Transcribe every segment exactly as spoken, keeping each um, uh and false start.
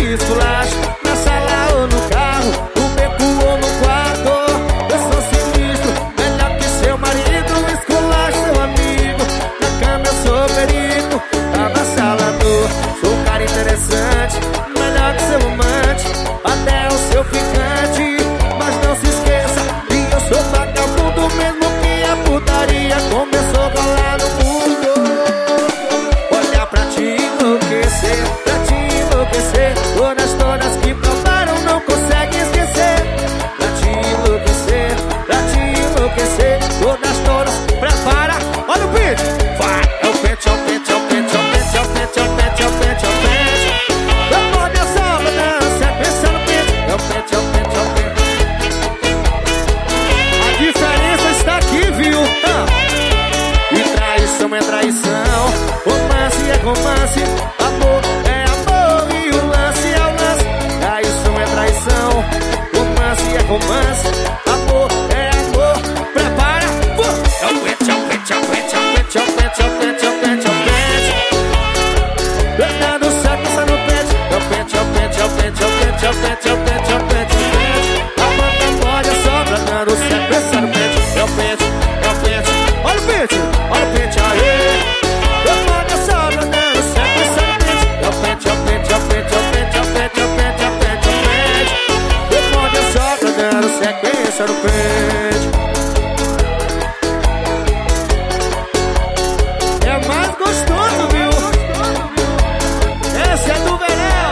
de esculacho, na sala ou no carro, no beco ou no quarto. Eu sou sinistro, melhor que seu marido, esculacho seu amigo. Na cama eu sou perigo, avassalador. Sou um cara interessante, melhor que seu amante, até o seu ficante. Mas não se esqueça que eu sou vagabundo, mesmo que a putaria começou a rolar no mundo. Olhar pra te enlouquecer, pra te enlouquecer. Todas, todas que provaram não conseguem esquecer. Pra te enlouquecer, pra te enlouquecer. Todas, todas, prepara, olha o beat. Vai, é o pente, é o pente, é o pente, é o pente, é o pente, é o pente, é o pente, é o pente. Eu vou dançar, vou dançar, pensa no pente. É o pente, é o pente, é o pente. A diferença está aqui, viu? Ah. E traição é traição, romance é romance, amor é amor e o lance é o lance. Traição é traição, romance é romance, amor é amor. Prepara, uh! É o pente, é o pente, é o pente, é o pente, é o pente, é o pente, é o pente, é o pente. Dando certo, pensa no pente. É o pente, é o pente, é o pente, é o pente, é o pente, é o pente, é o pente, é o pente. A banda pode sobra, dando certo, pensa no pente. É o pente, é o pente. Olha o pente, olha o pente aí. A banda sobra, dando certo, pensa no pente. É o pente, é o pente, é o pente, é o pente, é o pente, é o pente, é o pente, é o pente. A banda sobra, dando certo, pensa no pente. É mais gostoso, viu? Esse é do verão.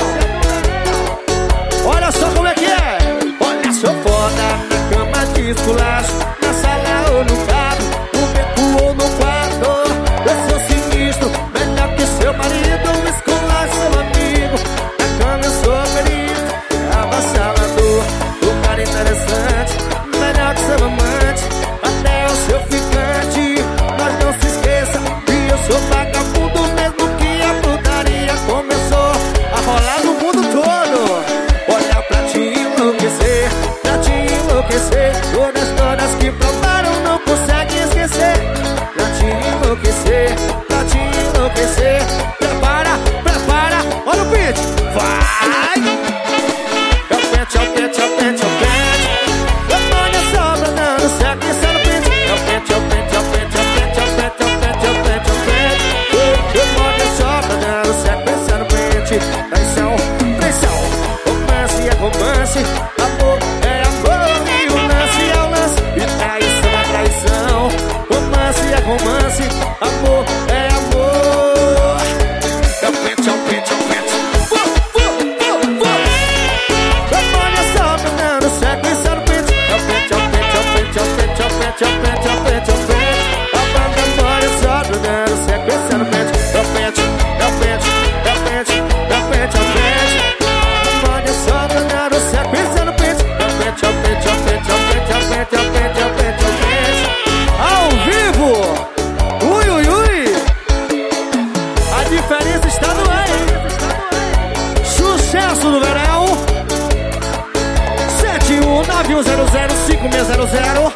Olha só como é que é. Olha, sou foda na cama de esculacho, na sala ou no carro, no beco ou no quarto. Eu sou sinistro, melhor que seu marido, esculacho seu amigo. Na cama eu sou perigo, avassalador. Um cara interessante, melhor que seu amante, até o seu ficante. Mas não se esqueça que eu sou vagabundo, mesmo que a putaria começou a rolar no mundo todo. Olha pra te enlouquecer, pra te enlouquecer. Todas, todas que provaram não conseguem esquecer. Pra te enlouquecer, pra te enlouquecer. Prepara, prepara, olha o beat. Vai! É o pente, é o pente, é o pente, é o pente. Olha só, dando certo, pensa no pente. É o pente, é o pente, é o pente, é o pente, é o pente, é o pente, é o pente, é o pente. Olha só, dando certo, pensa no pente. Traição, traição, romance é romance, amor é amor e o lance é o lance. E traição é traição, romance é romance, amor é amor. É o pente, é o pente, é o pente. Uh, uh, uh, uh. Olha só, dando certo, pensa no pente. É o pente, é o pente, é o pente, é o pente, é o pente, é o pente, é o pente, é o pente. A banda mora só dando certo, pensa no pente. É o pente, é o pente, é o pente, é o pente, é o pente. Olha só, dando certo, pensa no pente. É o pente, é o pente, é o pente, é o pente, é o pente, é o pente, é o pente, é o pente. Ao vivo! Ui, ui, ui! A diferença está no ar, hein? Sucesso do verão! sete um nove um zero zero cinco seis zero zero.